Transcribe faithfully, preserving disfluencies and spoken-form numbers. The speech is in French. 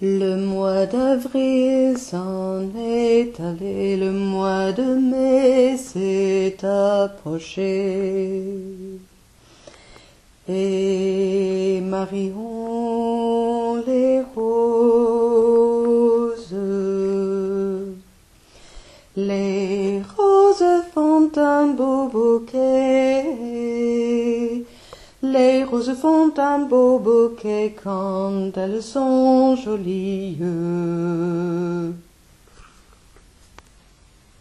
Le mois d'avril s'en est allé, le mois de mai s'est approché. Et Marion les roses, les roses font un beau bouquet, les roses font un beau bouquet quand elles sont jolies.